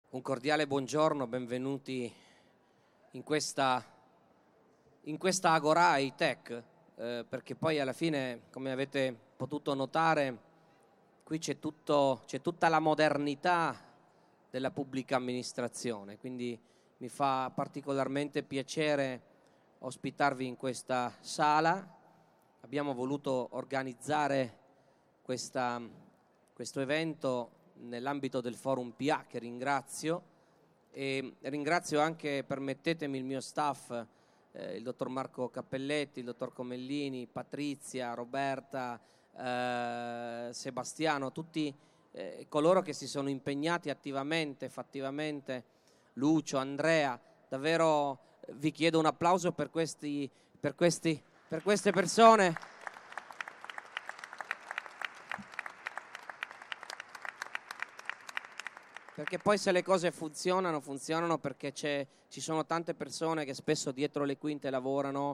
Un cordiale buongiorno, benvenuti in questa Agora High-Tech, perché poi alla fine, come avete potuto notare, qui c'è tutta la modernità della pubblica amministrazione, quindi mi fa particolarmente piacere ospitarvi in questa sala. Abbiamo voluto organizzare questo evento nell'ambito del Forum PA, che ringrazio, e ringrazio anche, permettetemi, il mio staff, il dottor Marco Cappelletti, il dottor Comellini, Patrizia, Roberta, Sebastiano, tutti coloro che si sono impegnati attivamente, fattivamente, Lucio, Andrea. Davvero vi chiedo un applauso per queste persone. Perché poi se le cose funzionano perché ci sono tante persone che spesso dietro le quinte lavorano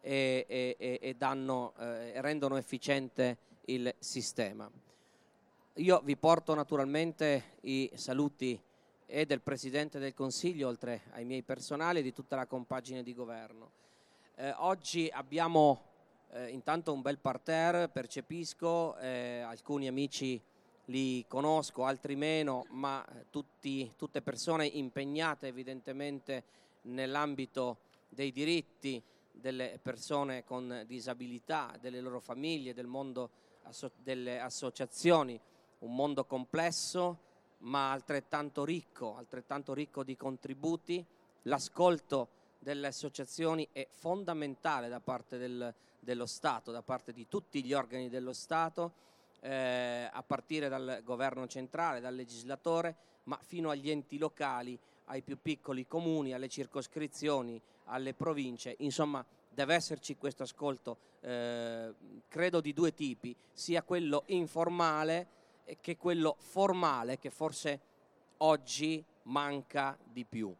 e rendono efficiente il sistema. Io vi porto naturalmente i saluti e del Presidente del Consiglio, oltre ai miei personali, e di tutta la compagine di governo. Oggi abbiamo intanto un bel parterre, percepisco, alcuni amici li conosco, altri meno, ma tutte persone impegnate evidentemente nell'ambito dei diritti delle persone con disabilità, delle loro famiglie, del mondo delle associazioni, un mondo complesso ma altrettanto ricco di contributi. L'ascolto delle associazioni è fondamentale da parte dello Stato, da parte di tutti gli organi dello Stato, a partire dal governo centrale, dal legislatore, ma fino agli enti locali, ai più piccoli comuni, alle circoscrizioni, alle province. Insomma, deve esserci questo ascolto, credo di due tipi, sia quello informale che quello formale, che forse oggi manca di più.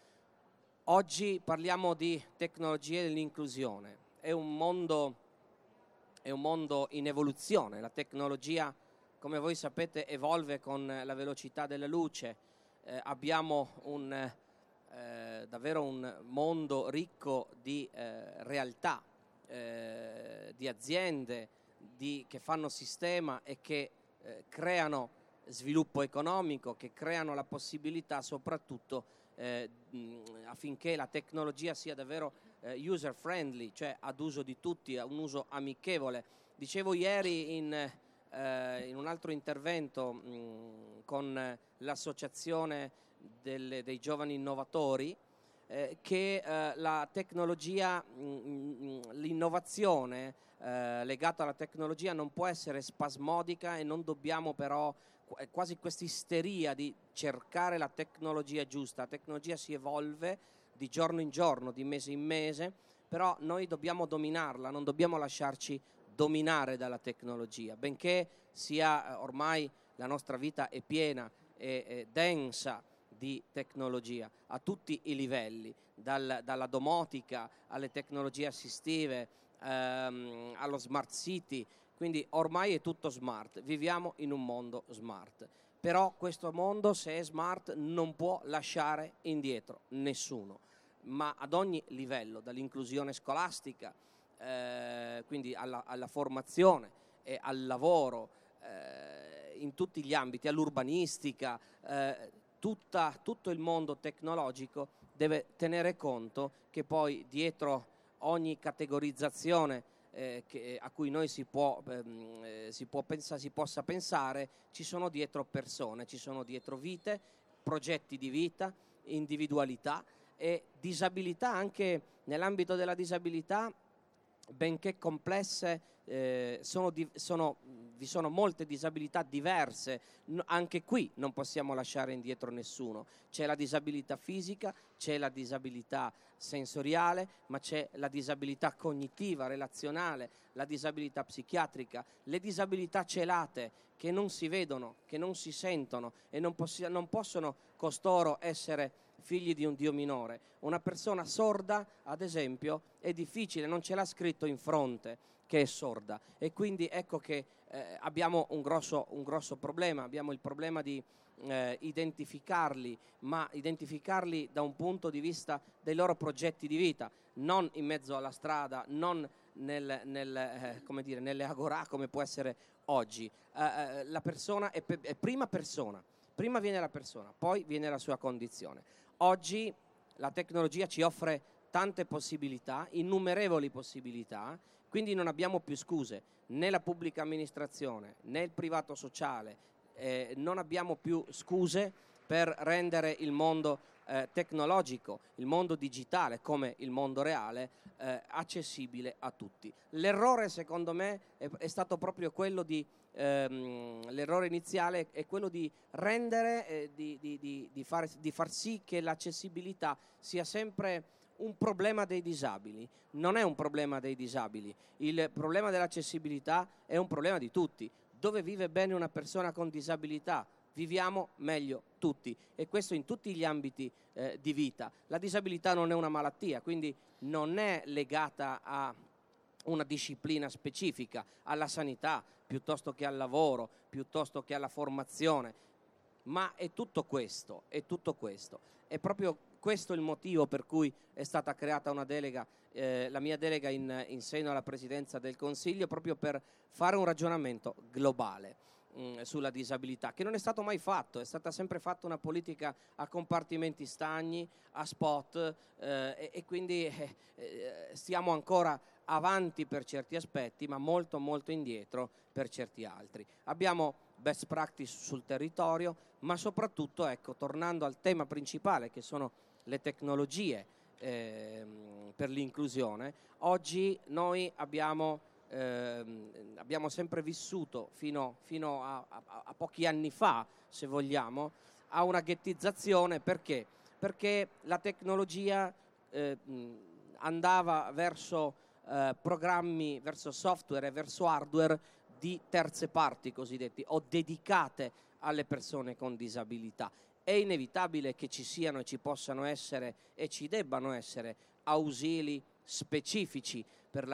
Oggi parliamo di tecnologie dell'inclusione. È un mondo in evoluzione. La tecnologia, come voi sapete, evolve con la velocità della luce. Abbiamo davvero un mondo ricco di realtà, di aziende che fanno sistema e che creano sviluppo economico, che creano la possibilità soprattutto affinché la tecnologia sia davvero user friendly, cioè ad uso di tutti, a un uso amichevole. Dicevo ieri in un altro intervento con l'associazione dei giovani innovatori che la tecnologia, l'innovazione legata alla tecnologia non può essere spasmodica, e non dobbiamo però quasi questa isteria di cercare la tecnologia giusta. La tecnologia si evolve di giorno in giorno, di mese in mese, però noi dobbiamo dominarla, non dobbiamo lasciarci dominare dalla tecnologia, benché sia ormai la nostra vita è piena e densa di tecnologia a tutti i livelli, dalla domotica alle tecnologie assistive, allo smart city. Quindi ormai è tutto smart, viviamo in un mondo smart, però questo mondo, se è smart, non può lasciare indietro nessuno, ma ad ogni livello, dall'inclusione scolastica, quindi alla formazione e al lavoro, in tutti gli ambiti, all'urbanistica. Tutto il mondo tecnologico deve tenere conto che poi dietro ogni categorizzazione a cui noi si possa pensare, ci sono dietro persone, ci sono dietro vite, progetti di vita, individualità e disabilità. Anche nell'ambito della disabilità, benché complesse, vi sono molte disabilità diverse. Anche qui non possiamo lasciare indietro nessuno. C'è la disabilità fisica, c'è la disabilità sensoriale, ma c'è la disabilità cognitiva, relazionale, la disabilità psichiatrica, le disabilità celate, che non si vedono, che non si sentono, e non possono costoro essere figli di un Dio minore. Una persona sorda, ad esempio, è difficile, non ce l'ha scritto in fronte, che è sorda, e quindi ecco che abbiamo un grosso problema. Abbiamo il problema di identificarli, ma identificarli da un punto di vista dei loro progetti di vita, non in mezzo alla strada, non come dire, nelle agorà come può essere oggi. La persona è persona, prima viene la persona, poi viene la sua condizione. Oggi la tecnologia ci offre tante possibilità, innumerevoli possibilità, quindi non abbiamo più scuse, né la pubblica amministrazione né il privato sociale, non abbiamo più scuse per rendere il mondo tecnologico, il mondo digitale come il mondo reale, accessibile a tutti. L'errore, secondo me, è stato proprio quello l'errore iniziale è quello di rendere, di far sì che l'accessibilità sia sempre un problema dei disabili. Non è un problema dei disabili, il problema dell'accessibilità è un problema di tutti. Dove vive bene una persona con disabilità, viviamo meglio tutti, e questo in tutti gli ambiti di vita. La disabilità non è una malattia, quindi non è legata a una disciplina specifica, alla sanità, piuttosto che al lavoro, piuttosto che alla formazione, ma è tutto questo, è tutto questo. È proprio questo il motivo per cui è stata creata una delega, la mia delega in seno alla Presidenza del Consiglio, proprio per fare un ragionamento globale sulla disabilità, che non è stato mai fatto. È stata sempre fatta una politica a compartimenti stagni, a spot, e quindi stiamo ancora avanti per certi aspetti, ma molto molto indietro per certi altri. Abbiamo best practice sul territorio, ma soprattutto, ecco, tornando al tema principale, che sono le tecnologie per l'inclusione, oggi noi abbiamo sempre vissuto fino a pochi anni fa, se vogliamo, a una ghettizzazione. Perché? Perché la tecnologia andava verso programmi, verso software e verso hardware di terze parti cosiddetti, o dedicate alle persone con disabilità. È inevitabile che ci siano e ci possano essere e ci debbano essere ausili specifici per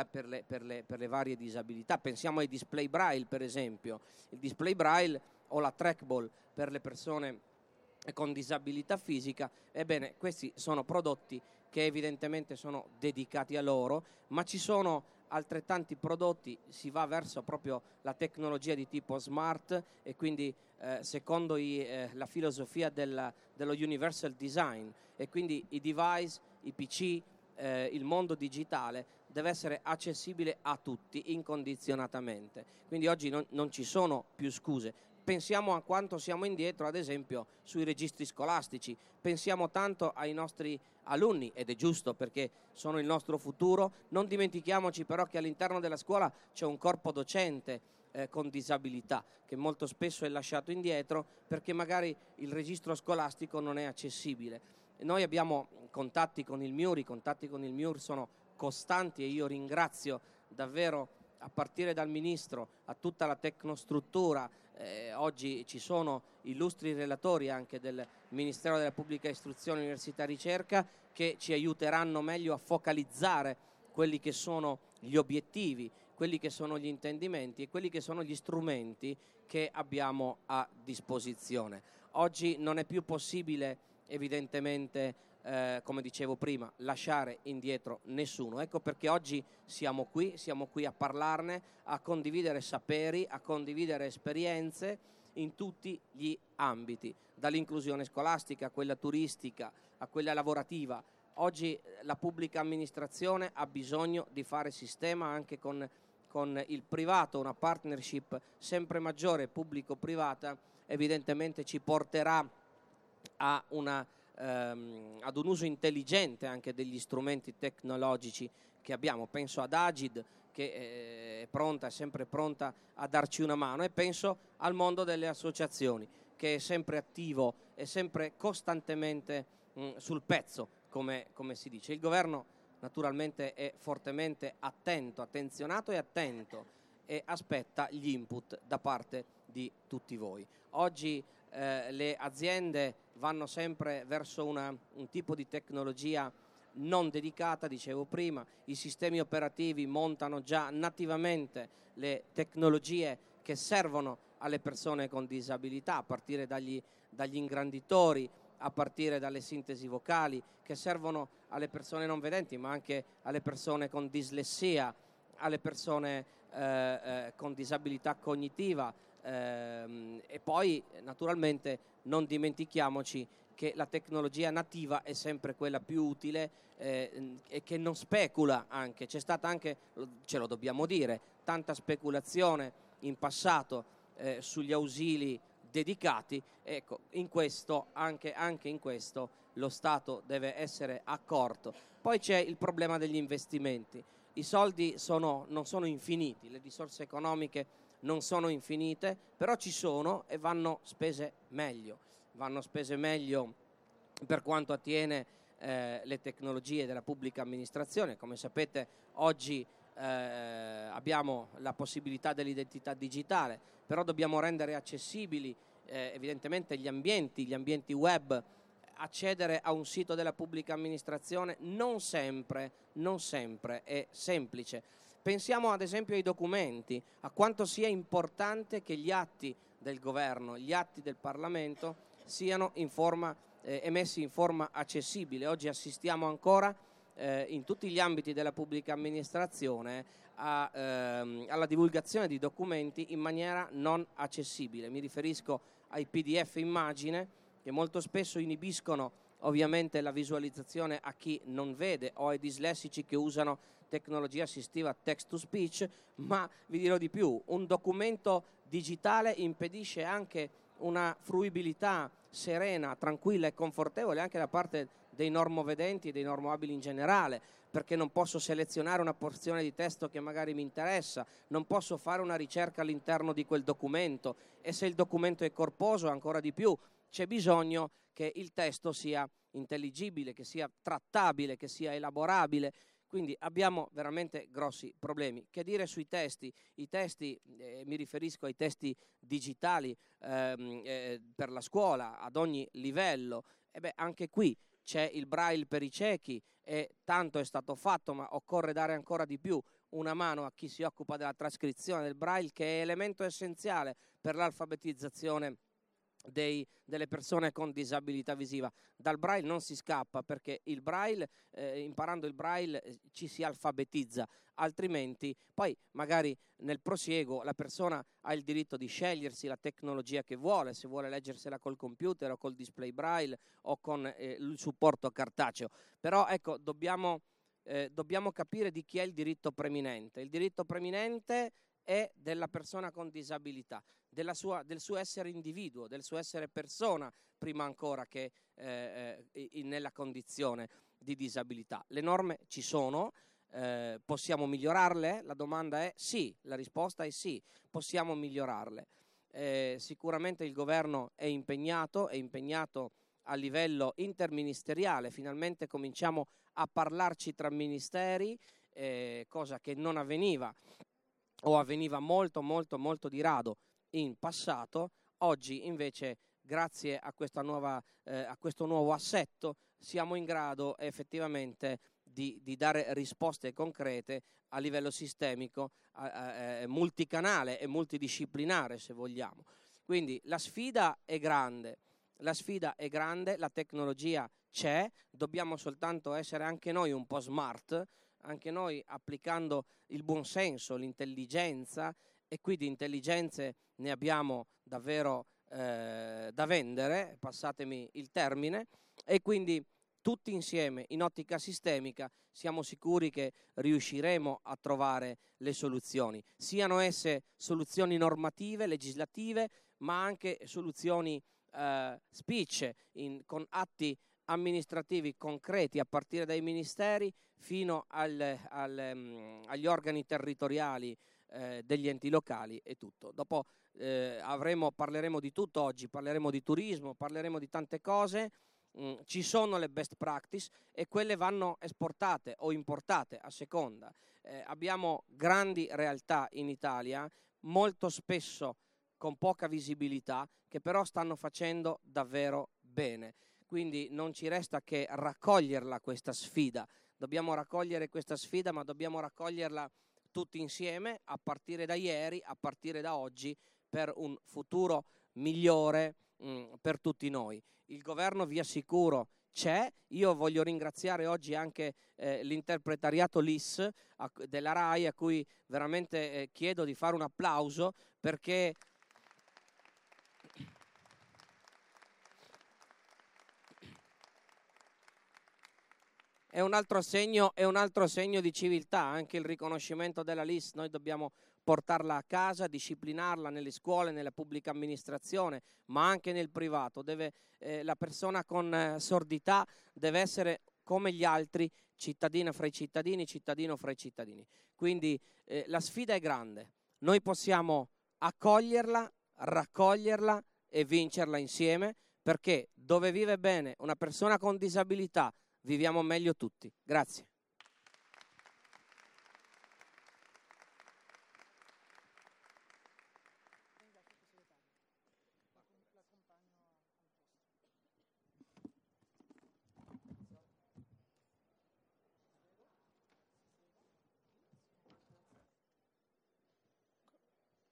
le varie disabilità. Pensiamo ai display braille, per esempio. Il display braille o la trackball per le persone con disabilità fisica. Ebbene, questi sono prodotti che evidentemente sono dedicati a loro, ma ci sono altrettanti prodotti, si va verso proprio la tecnologia di tipo smart, e quindi secondo la filosofia dello universal design, e quindi i device, i PC, il mondo digitale deve essere accessibile a tutti incondizionatamente. Quindi oggi non ci sono più scuse. Pensiamo a quanto siamo indietro, ad esempio, sui registri scolastici. Pensiamo tanto ai nostri alunni, ed è giusto perché sono il nostro futuro. Non dimentichiamoci però che all'interno della scuola c'è un corpo docente con disabilità, che molto spesso è lasciato indietro perché magari il registro scolastico non è accessibile. Noi abbiamo contatti con il MIUR, i contatti con il MIUR sono costanti, e io ringrazio davvero, a partire dal Ministro, a tutta la tecnostruttura. Oggi ci sono illustri relatori anche del Ministero della Pubblica Istruzione, Università e Ricerca, che ci aiuteranno meglio a focalizzare quelli che sono gli obiettivi, quelli che sono gli intendimenti e quelli che sono gli strumenti che abbiamo a disposizione. Oggi non è più possibile, evidentemente, come dicevo prima, lasciare indietro nessuno. Ecco perché oggi siamo qui a parlarne, a condividere saperi, a condividere esperienze in tutti gli ambiti, dall'inclusione scolastica a quella turistica a quella lavorativa. Oggi la pubblica amministrazione ha bisogno di fare sistema anche con il privato. Una partnership sempre maggiore pubblico-privata evidentemente ci porterà ad un uso intelligente anche degli strumenti tecnologici che abbiamo. Penso ad Agid, che è sempre pronta a darci una mano, e penso al mondo delle associazioni, che è sempre attivo e sempre costantemente sul pezzo, come si dice. Il governo naturalmente è fortemente attenzionato e attento, e aspetta gli input da parte di tutti voi. Oggi le aziende vanno sempre verso un tipo di tecnologia non dedicata, dicevo prima, i sistemi operativi montano già nativamente le tecnologie che servono alle persone con disabilità, a partire dagli ingranditori, a partire dalle sintesi vocali, che servono alle persone non vedenti, ma anche alle persone con dislessia, alle persone con disabilità cognitiva, e poi naturalmente non dimentichiamoci che la tecnologia nativa è sempre quella più utile, e che non specula anche. C'è stata anche, ce lo dobbiamo dire, tanta speculazione in passato sugli ausili dedicati. Ecco, anche in questo lo Stato deve essere accorto. Poi c'è il problema degli investimenti. I soldi non sono infiniti, le risorse economiche non sono infinite, però ci sono e vanno spese meglio. Vanno spese meglio per quanto attiene le tecnologie della pubblica amministrazione. Come sapete, oggi abbiamo la possibilità dell'identità digitale, però dobbiamo rendere accessibili evidentemente gli ambienti web. Accedere a un sito della pubblica amministrazione non sempre è semplice. Pensiamo ad esempio ai documenti, a quanto sia importante che gli atti del governo, gli atti del Parlamento siano emessi in forma accessibile. Oggi assistiamo ancora in tutti gli ambiti della pubblica amministrazione alla divulgazione di documenti in maniera non accessibile. Mi riferisco ai PDF immagine, che molto spesso inibiscono ovviamente la visualizzazione a chi non vede, o ai dislessici che usano tecnologia assistiva text to speech. Ma vi dirò di più: un documento digitale impedisce anche una fruibilità serena, tranquilla e confortevole anche da parte dei normovedenti e dei normoabili in generale, perché non posso selezionare una porzione di testo che magari mi interessa, non posso fare una ricerca all'interno di quel documento, e se il documento è corposo ancora di più. C'è bisogno che il testo sia intelligibile, che sia trattabile, che sia elaborabile. Quindi abbiamo veramente grossi problemi. Che dire sui testi? I testi, mi riferisco ai testi digitali per la scuola ad ogni livello. Anche qui c'è il Braille per i ciechi e tanto è stato fatto, ma occorre dare ancora di più una mano a chi si occupa della trascrizione del Braille, che è elemento essenziale per l'alfabetizzazione delle persone con disabilità visiva. Dal Braille non si scappa, perché il Braille, imparando il Braille ci si alfabetizza, altrimenti poi magari nel prosieguo la persona ha il diritto di scegliersi la tecnologia che vuole, se vuole leggersela col computer o col display Braille o con il supporto cartaceo. Però ecco, dobbiamo capire di chi è il diritto preminente. Il diritto preminente è della persona con disabilità, del suo essere individuo, del suo essere persona, prima ancora che nella condizione di disabilità. Le norme ci sono, possiamo migliorarle? La domanda è sì, la risposta è sì, possiamo migliorarle. Sicuramente il governo è impegnato a livello interministeriale. Finalmente cominciamo a parlarci tra ministeri, cosa che non avveniva o avveniva molto di rado in passato. Oggi invece, grazie a questo nuovo assetto, siamo in grado effettivamente di dare risposte concrete a livello sistemico, multicanale e multidisciplinare, se vogliamo. Quindi la sfida è grande, la tecnologia c'è, dobbiamo soltanto essere anche noi un po' smart, anche noi applicando il buonsenso, l'intelligenza, e qui di intelligenze ne abbiamo davvero da vendere, passatemi il termine, e quindi tutti insieme in ottica sistemica siamo sicuri che riusciremo a trovare le soluzioni, siano esse soluzioni normative, legislative, ma anche soluzioni spicce con atti amministrativi concreti, a partire dai ministeri fino agli organi territoriali degli enti locali e tutto. Dopo parleremo di tutto oggi, parleremo di turismo, parleremo di tante cose. Ci sono le best practice e quelle vanno esportate o importate a seconda. Abbiamo grandi realtà in Italia, molto spesso con poca visibilità, che però stanno facendo davvero bene. quindi non ci resta che raccoglierla questa sfida. Dobbiamo raccogliere questa sfida, ma dobbiamo raccoglierla tutti insieme, a partire da ieri, a partire da oggi, per un futuro migliore per tutti noi. Il governo, vi assicuro, c'è. Io voglio ringraziare oggi anche l'interpretariato LIS della RAI, a cui veramente chiedo di fare un applauso, perché è un altro segno di civiltà, anche il riconoscimento della LIS. Noi dobbiamo portarla a casa, disciplinarla nelle scuole, nella pubblica amministrazione, ma anche nel privato. La persona con sordità deve essere come gli altri, cittadina fra i cittadini, cittadino fra i cittadini. Quindi la sfida è grande. Noi possiamo accoglierla, raccoglierla e vincerla insieme, perché dove vive bene una persona con disabilità viviamo meglio tutti. Grazie.